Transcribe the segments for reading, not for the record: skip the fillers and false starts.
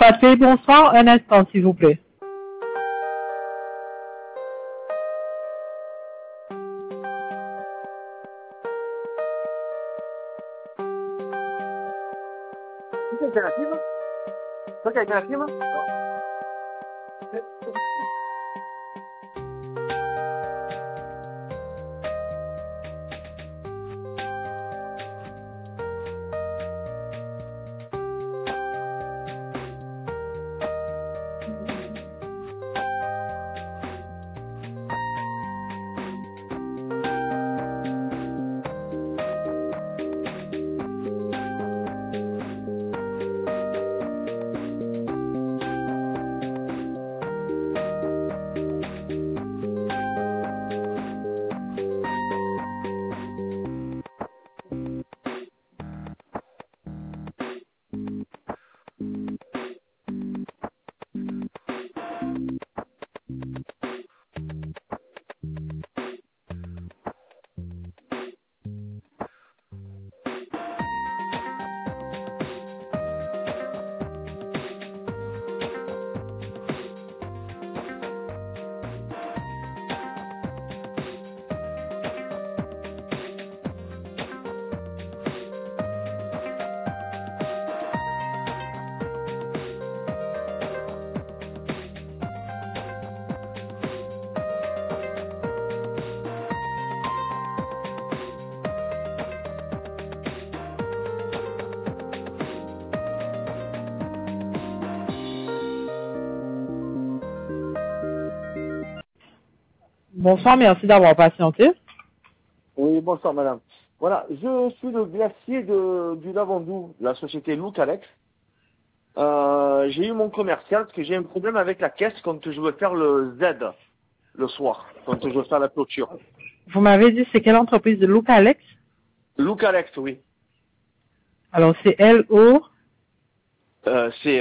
tapez bonsoir un instant, s'il vous plaît. C'est alternative? C'est alternative? Bonsoir, merci d'avoir patienté. Oui, bonsoir madame. Voilà, je suis le glacier du Lavandou, la société Look Alex. J'ai eu mon commercial parce que j'ai un problème avec la caisse quand je veux faire le Z le soir, quand je veux faire la clôture. Vous m'avez dit c'est quelle entreprise de Look Alex? Look Alex, oui. Alors c'est L-O... C'est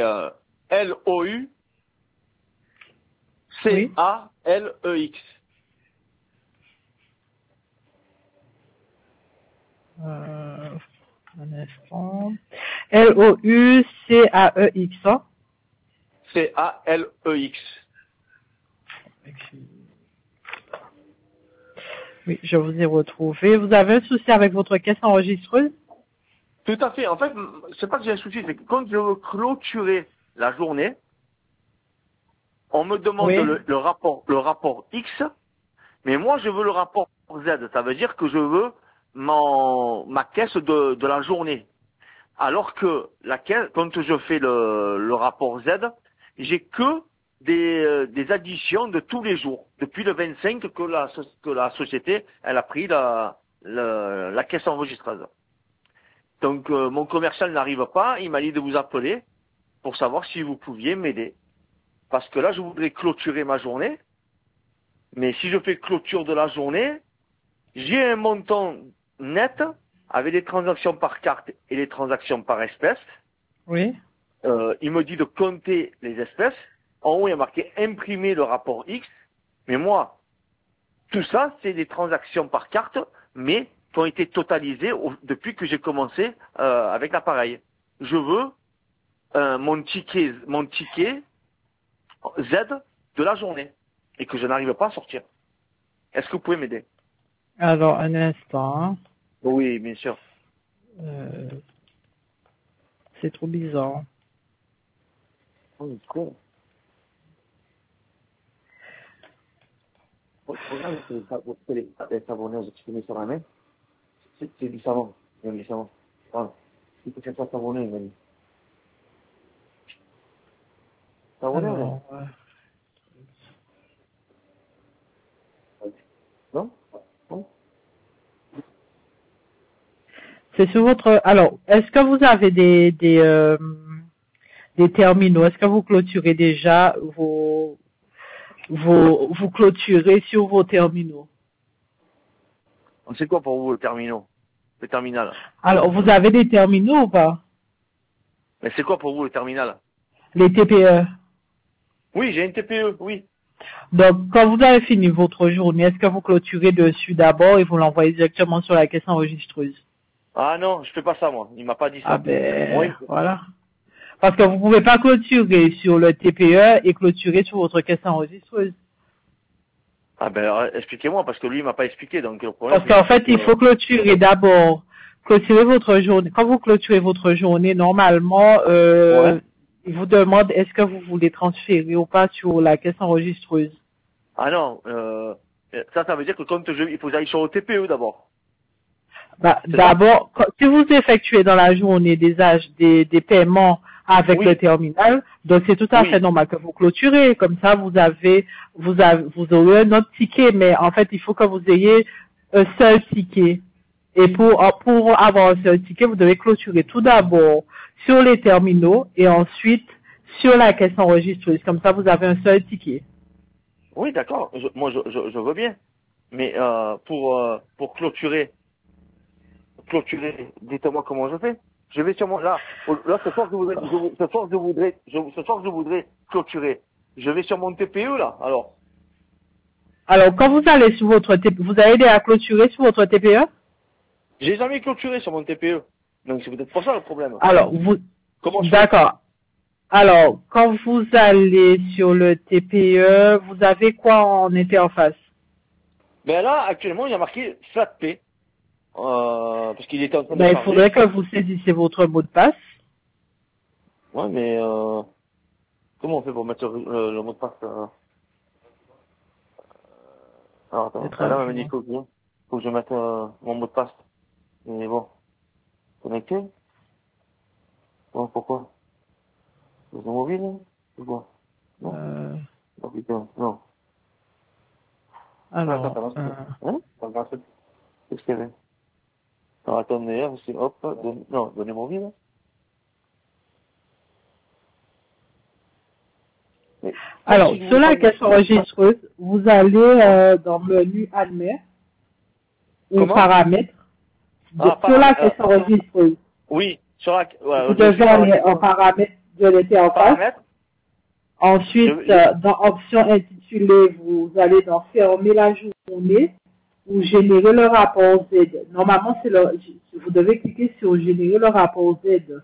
L-O-U-C-A-L-E-X. Un instant. L-O-U-C-A-E-X. Hein? C-A-L-E-X. Oui, je vous ai retrouvé. Vous avez un souci avec votre caisse enregistreuse? Tout à fait. En fait, c'est pas que j'ai un souci, c'est que quand je veux clôturer la journée, on me demande Oui. le rapport X, mais moi je veux le rapport Z. Ça veut dire que je veux ma caisse de la journée. Alors que la caisse, quand je fais le rapport Z, j'ai que des additions de tous les jours, depuis le 25 que la société elle a pris la caisse enregistreuse. Donc mon commercial n'arrive pas, il m'a dit de vous appeler pour savoir si vous pouviez m'aider. Parce que là, je voudrais clôturer ma journée, mais si je fais clôture de la journée, j'ai un montant net avec les transactions par carte et les transactions par espèce. Oui. Il me dit de compter les espèces. En haut, il y a marqué imprimer le rapport X. Mais moi, tout ça, c'est des transactions par carte, mais qui ont été totalisées depuis que j'ai commencé avec l'appareil. Je veux mon ticket Z de la journée et que je n'arrive pas à sortir. Est-ce que vous pouvez m'aider? Alors, un instant. Oui, bien sûr. C'est trop bizarre. Oh, c'est cool. Regarde, c'est les savonneuses que tu mets sur la main. C'est du savon. Il y a du savon. Voilà. Il faut que ça soit savonné, il m'a dit. Savonné, Alors, non? Non? c'est sur votre... Alors, est-ce que vous avez des terminaux? Est-ce que vous clôturez déjà vous clôturez sur vos terminaux? C'est quoi pour vous le terminal? Alors, vous avez des terminaux ou pas? Mais c'est quoi pour vous le terminal? Les TPE. Oui, j'ai une TPE, oui. Donc, quand vous avez fini votre journée, est-ce que vous clôturez dessus d'abord et vous l'envoyez directement sur la caisse enregistreuse? Ah non, je fais pas ça, moi. Il m'a pas dit ça. Ah ben, Oui. voilà. Parce que vous pouvez pas clôturer sur le TPE et clôturer sur votre caisse enregistreuse. Ah ben, alors, expliquez-moi, parce que lui, il m'a pas expliqué, donc le problème, Parce qu'en fait, il faut clôturer d'abord. Clôturer votre journée. Quand vous clôturez votre journée, normalement, Ouais. il vous demande est-ce que vous voulez transférer ou pas sur la caisse enregistreuse. Ah non, ça veut dire que il faut aller sur le TPE d'abord. Bah, C'est ça? d'abord, si vous effectuez dans la journée des paiements avec le Oui, terminal, donc c'est tout à fait oui. normal que vous clôturez. Comme ça, vous aurez un autre ticket, mais en fait, il faut que vous ayez un seul ticket. Et pour avoir un seul ticket, vous devez clôturer tout d'abord sur les terminaux et ensuite sur la caisse enregistreuse. Comme ça, vous avez un seul ticket. Oui, d'accord. Moi, je veux bien. Mais pour clôturer, dites-moi comment je fais. Je vais sur mon là ce soir ce soir je voudrais clôturer. Je vais sur mon TPE là. Alors, Alors, quand vous allez sur votre TPE, vous avez déjà clôturé sur votre TPE? j'ai jamais clôturé sur mon TPE. Donc c'est peut-être pas ça le problème. Alors, Comment je fais? d'accord. Alors, quand vous allez sur le TPE, vous avez quoi en interface? Ben là, actuellement, il y a marqué FlatP. Parce qu'il était en train de Ben, il charger. faudrait que vous saisissez votre mot de passe. Ouais, mais comment on fait pour mettre le mot de passe Alors attends, Peut-être ah, à là, on m'a dit jour. faut que je mette mon mot de passe. Mais bon, connecté. Bon, pourquoi? C'est mon mobile, hein? C'est quoi? Non. Euh, Oh putain, non. Ah, attends, alors, t'as un truc. Hein? T'as un truc. Qu'est-ce qu'il y avait? Alors attends, d'ailleurs, c'est hop, non, donnez mon mobile. Mais même alors, si je sur voulais la prendre caisse enregistreuse, vous allez ouais. dans le menu admettre ou Comment? paramètres. Ah, Sur la paramètres. caisse enregistreuse, Oui, sur la, vous voilà, je suis devez sur la aller en question paramètres de l'interface. paramètres. Ensuite, Je, dans option intitulée, vous allez dans fermer la journée ou générer le rapport Z. Normalement, vous devez cliquer sur générer le rapport Z.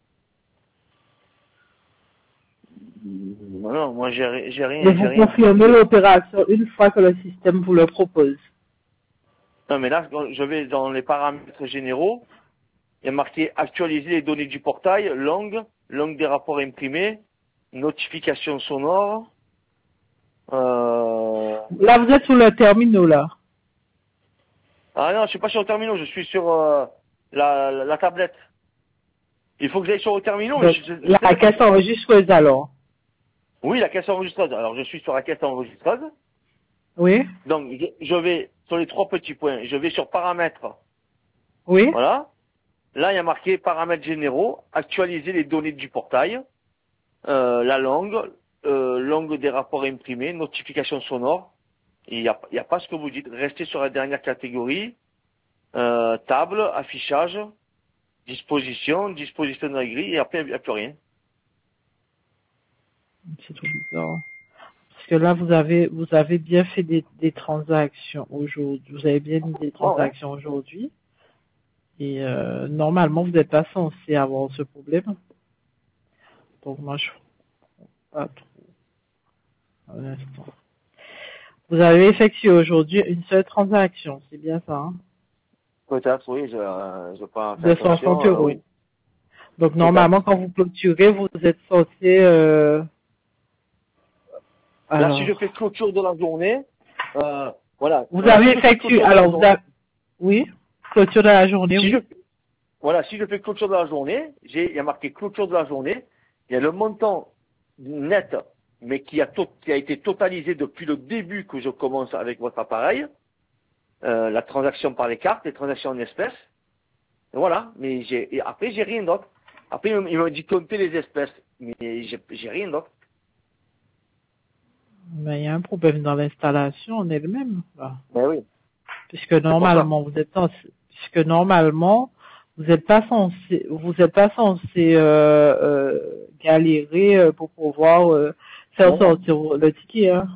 non, non, moi j'ai Et rien, j'ai vous rien. confirmez l'opération une fois que le système vous le propose. Non, mais là, quand je vais dans les paramètres généraux. Il y a marqué actualiser les données du portail, langue des rapports imprimés, notification sonore. Là, vous êtes sur le terminal, là. Ah non, je suis pas sur le terminal, je suis sur la tablette. Il faut que j'aille sur le terminal, mais Donc, je la sais même pas. caisse enregistreuse, alors. Oui, la caisse enregistreuse. Alors je suis sur la caisse enregistreuse. Oui? Donc je vais sur les trois petits points. Je vais sur paramètres. Oui? Voilà. Là, il y a marqué paramètres généraux, actualiser les données du portail. La langue des rapports imprimés, notification sonore. Il y a pas ce que vous dites. Restez sur la dernière catégorie. Table, affichage, disposition de la grille, et après, il n'y a plus rien. C'est trop bizarre. Parce que là, vous avez bien fait des transactions aujourd'hui. Vous avez bien mis des Ah ouais. transactions aujourd'hui. Et normalement, vous n'êtes pas censé avoir ce problème. Donc, moi, je pas trop. Un instant. Vous avez effectué aujourd'hui une seule transaction. C'est bien ça, hein? Peut-être, oui, je pas fait 260 attention, oui. euros. Donc, Peut-être. normalement, quand vous clôturez, vous êtes censé... Là, si je alors, fais clôture de la journée, voilà, vous voilà, avez si je fais effectué... clôture de la Alors, vous journée, avez... Oui, clôture de la journée, si je, oui. voilà, si je fais clôture de la journée, il y a marqué clôture de la journée, il y a le montant net, mais qui a été totalisé depuis le début que je commence avec votre appareil, la transaction par les cartes, les transactions en espèces, et voilà, mais et après j'ai rien d'autre. Après il m'a dit compter les espèces, mais j'ai rien d'autre. Mais il y a un problème dans l'installation en elle-même. Là. Ben oui, Puisque c'est pour ça. normalement, vous êtes pas censé galérer pour pouvoir faire Non, non. sortir le ticket. Hein.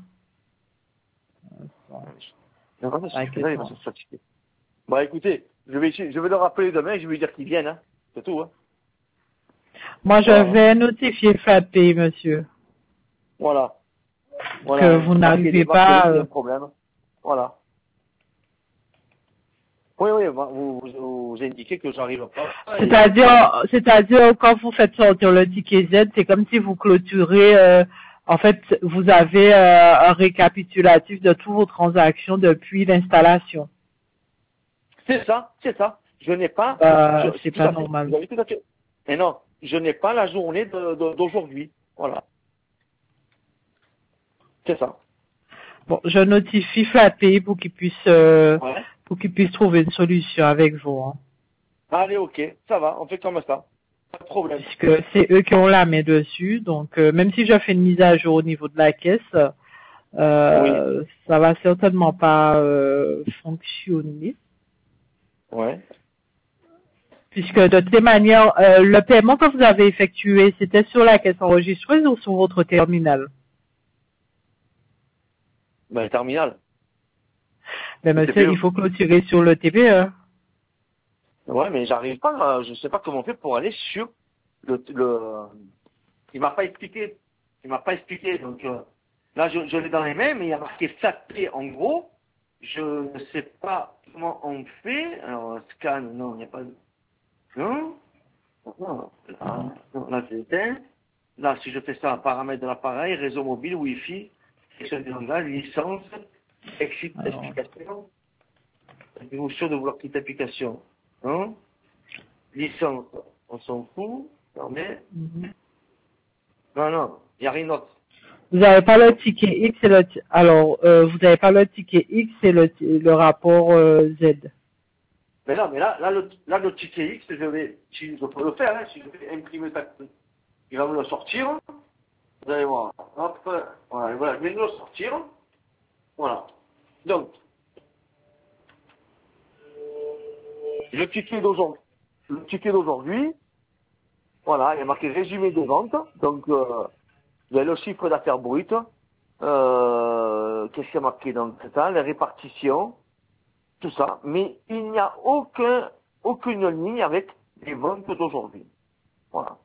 Bon, Non, non, c'est que t'inquiète là, il va pas. se fatiguer. Bah écoutez, je vais le rappeler demain et je vais lui dire qu'il vienne, hein. C'est tout, hein. Moi, je Voilà. vais notifier FlatPay, monsieur, Voilà. que vous n'arrivez pas. C'est un problème. Voilà. Oui, vous indiquez que j'arrive pas. C'est-à-dire, quand vous faites sortir le ticket Z, c'est comme si vous clôturez, en fait, vous avez un récapitulatif de toutes vos transactions depuis l'installation. C'est ça. Je n'ai pas, C'est tout pas à fait. normal. Vous avez tout à fait. Mais non, je n'ai pas la journée d'aujourd'hui. Voilà. C'est ça. Bon, je notifie FlatPay pour qu'ils puissent, Ouais. trouver une solution avec vous, hein. Allez, ok. Ça va, on fait comme ça. Pas de problème. Puisque c'est eux qui ont la main dessus, donc même si je fais une mise à jour au niveau de la caisse, ça va certainement pas fonctionner. Ouais. Puisque de toutes les manières, le paiement que vous avez effectué, c'était sur la caisse enregistreuse ou sur votre terminal? Ben, terminal. Mais Le monsieur, TPE. il faut clôturer sur le TPE. Ouais, mais j'arrive pas, je sais pas comment on fait pour aller sur il m'a pas expliqué. Donc, là, je l'ai dans les mains, mais il y a marqué FlatPay en gros. Je ne sais pas comment on fait. Alors, scan, non, il n'y a pas de... Non. Non, là, c'est éteint. Là, si je fais ça, paramètres de l'appareil, réseau mobile, Wi-Fi, section de langage, licence, exit, explication. Êtes-vous sûr de vouloir quitter l'application? Hein? Licence, on s'en fout. Non, mais... Non, il n'y a rien d'autre. Vous n'avez pas le ticket X et vous n'avez pas le ticket X et le rapport Z. Mais là, le ticket X, si je peux le faire, hein, si je fais imprimer ça, il va me le sortir. Vous allez voir. Hop, voilà, je vais le sortir. Voilà. Donc, le ticket d'aujourd'hui, voilà, il y a marqué résumé des ventes. Donc, il y a le chiffre d'affaires brut. Qu'est-ce qu'il y a marqué dans le total? Les répartitions, tout ça. Mais il n'y a aucune ligne avec les ventes d'aujourd'hui. Voilà.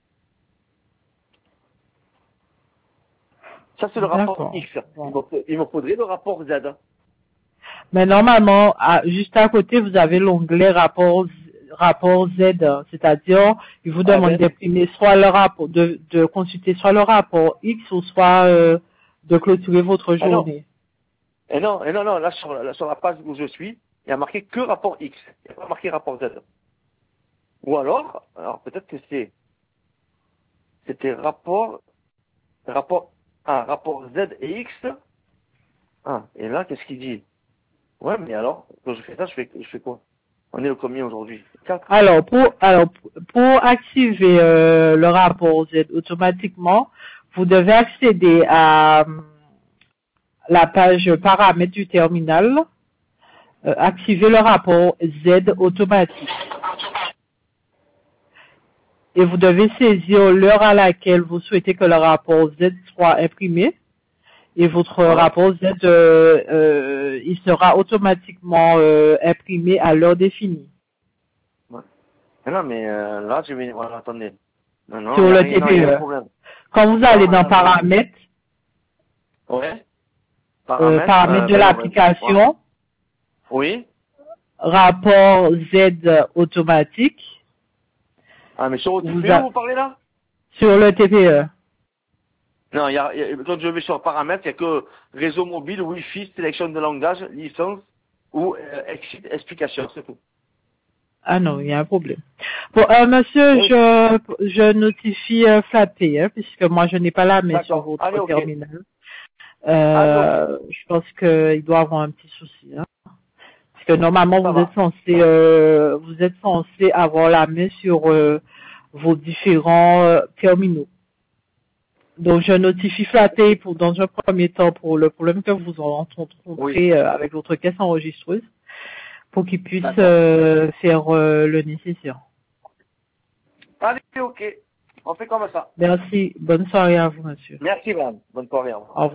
Ça, c'est le rapport X. Bon. Il me faudrait le rapport Z. Mais normalement, juste à côté, vous avez l'onglet rapport Z, c'est-à-dire, il vous demande d'imprimer soit le rapport, de consulter soit le rapport X ou soit de clôturer votre journée. Non, là, sur la page où je suis, il y a marqué que rapport X. Il n'y a pas marqué rapport Z. Ou alors peut-être que c'était rapport Z et X. Ah, et là, qu'est-ce qu'il dit? Ouais, mais alors, quand je fais ça, je fais quoi? On est le combien aujourd'hui? 4. Alors, pour activer le rapport Z automatiquement, vous devez accéder à la page paramètres du terminal, activer le rapport Z automatique. Et vous devez saisir l'heure à laquelle vous souhaitez que le rapport Z soit imprimé. Et votre rapport Z, il sera automatiquement imprimé à l'heure définie. Ouais. Non, mais là, je vais... Voilà, attendez. Non, sur le TPE. Quand vous allez dans paramètres, paramètres de l'application, oui, rapport Z automatique. Ah, mais sur le TPE, vous parlez là? Sur le TPE. Non, quand je vais sur paramètres, il n'y a que réseau mobile, Wi-Fi, sélection de langage, licence ou explication, c'est tout. Ah non, il y a un problème. Bon, monsieur, oui. je notifie FlatPay, hein, puisque moi je n'ai pas la main sur votre terminal. Je pense qu'il doit avoir un petit souci. Hein, parce que normalement vous êtes censé avoir la main sur vos différents terminaux. Donc je notifie FlatPay dans un premier temps pour le problème que vous rencontrez avec votre caisse enregistreuse, pour qu'ils puissent faire le nécessaire. Allez, ok. On fait comme ça. Merci. Bonne soirée à vous, monsieur. Merci, madame. Bonne soirée. Au revoir.